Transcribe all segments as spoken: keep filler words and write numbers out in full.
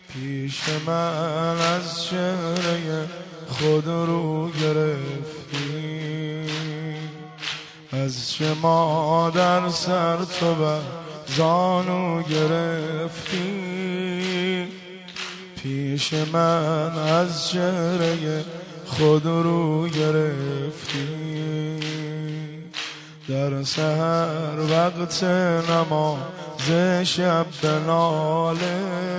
پیش من از چهره خود رو گرفتی، از چه مادر سر تو بر زانو گرفتی. پیش من از چهره خود رو گرفتی، در سحر وقت نماز شب به ناله،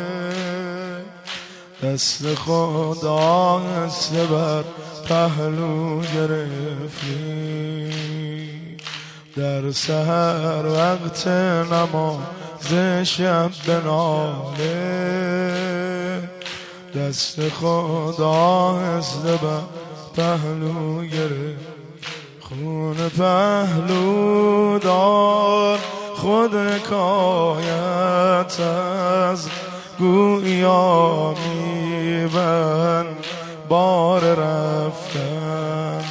دست خود آهسته بر پهلو گرفتی. در سحر وقت نماز شب به ناله، دست خود آهسته بر پهلو گرفتی. خون پهلو دار خود حکایت از گویا میبن بار رفتن.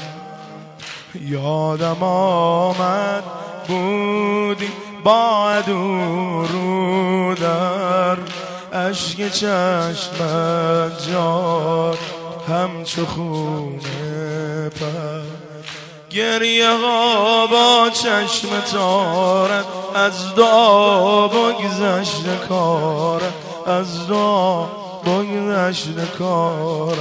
یادم آمد بودی با عدو رو در اشک چشمت جار همچو خونه پر. گریه ها با چشم تارت از دعا بگذشت کارت، از دعا بگذشت کارت.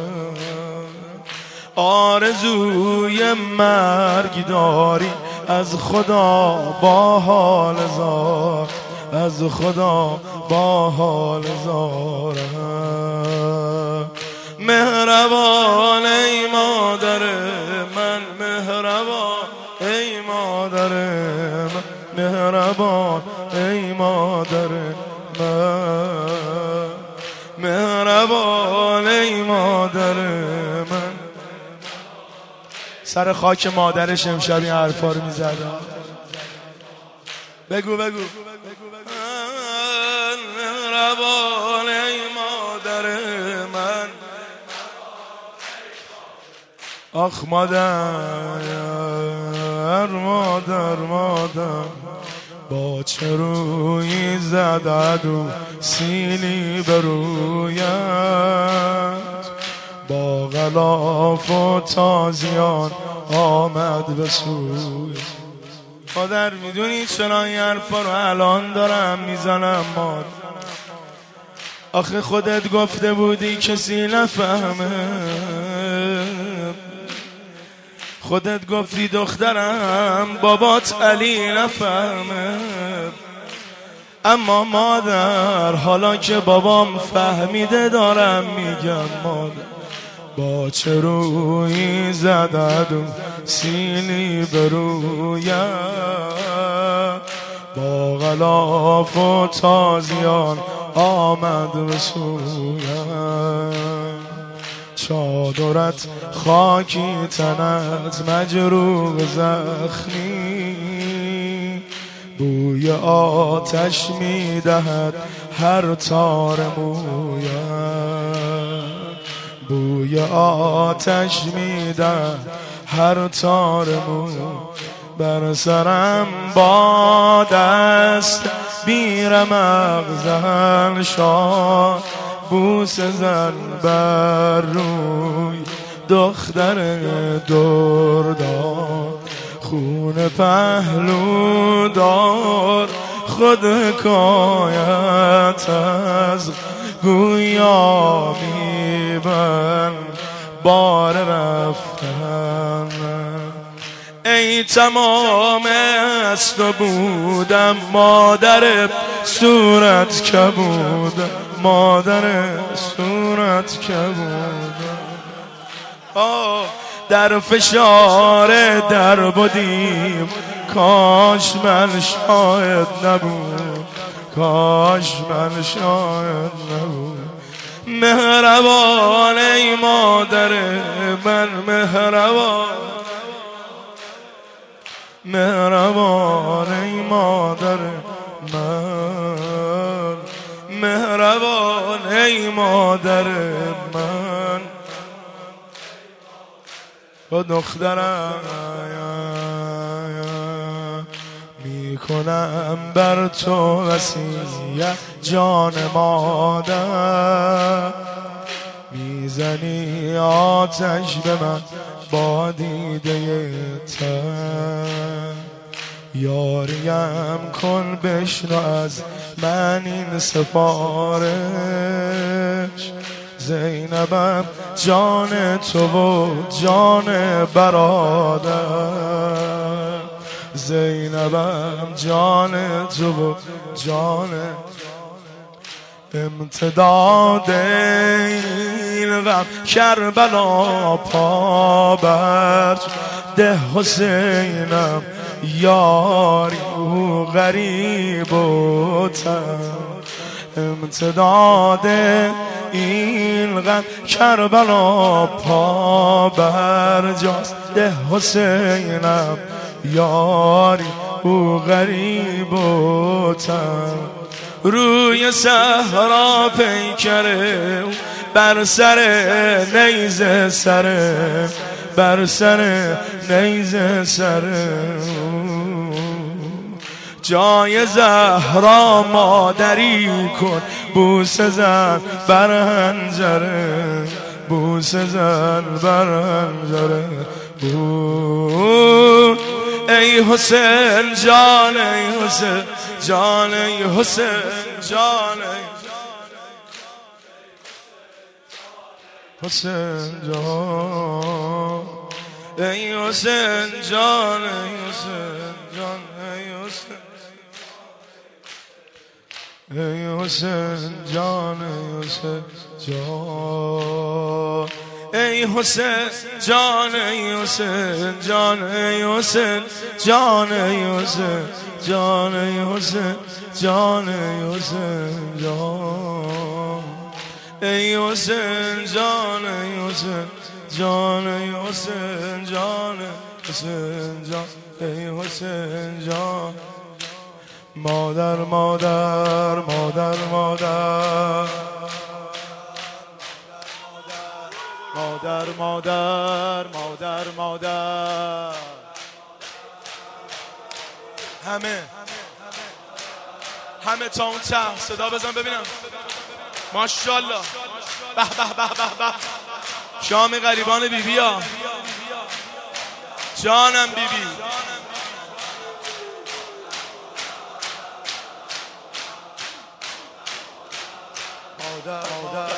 آرزوی مرگ داری از خدا با حال زار، از خدا با حال زارم. مهربان ای مادر من، مهربان ای مادر من، مهربان ای مادر من، مهربان ای مادر من. سر خاک مادرش امشب این حرفا رو میزدم. بگو بگو مهربان ای مادر من. آخ مادر مادر مادر، با چه رویی زد عدو سیلی به رویت، با غلاف و تازیان آمد به سوی. مادر میدونی چرا این حرفا رو الان دارم میزنم مادر؟ آخه خودت گفته بودی کسی نفهمه، خودت گفتی دخترم بابات علی نفهمه. اما مادر حالا که بابام فهمیده دارم میگم مادر، با چه رویی زد و سیلی به رویت، با غلاف و تازیان آمد به سویت. چادرت خاکی تنت مجروح زخمی، بوی آتش میدهد هر تار مویت، بوی آتش میدهد هر تار موی. بر سرم با دست بیر مغزن شاد، بوس زن بر روی دختر درداد. خون پهلو دار خود حکایت از گویا میبن بار رفتن. ای تمام است و بودم مادر صورت که بودم، مادر صورت که بودم. آه در فشار در بودیم، کاش من شاید نبود، کاش من شاید نبود. مهربان ای مادر من، مهربان مهربان ای مادر من، مهربان ای مادر من. و دخترم میکنم بر تو وصیت جان مادر، میزنی آتش به من با دیده تر، یاریم کن بشنو از من این سفارش، زینبم جان تو و جان برادر، زینبم جان تو و جان امتداد این غم کربلا پا برج ده حسینم یاری او غریب و تن، امتداد این غم کربلا پا برجاست ده حسینم یاری او غریب و تن، روی صحرا پیکره بر سر نیزه سره، بر سر نیزه سره، جای زهرا مادری کن بوسه زن بر حنجره، بوسه زن بر حنجره، ای حسین جان ای حسین جان ای حسین جان حسین جان ای حسین جان ای حسین جان ای حسین ای حسین جان ای حسین جان ای حسین جان ای حسین جان ای حسین جان ای حسین جان ای حسین جان ای حسین جان ای حسین جان ای حسین جان ای حسین جان حسین جان ای حسین جان، مادر مادر مادر مادر مادر مادر مادر مادر همه همه تا اون ته صدا بزن ببینم، ماشاءالله، به به به به به، شام غریبان بی بی ها، جانم بی بی، مادر مادر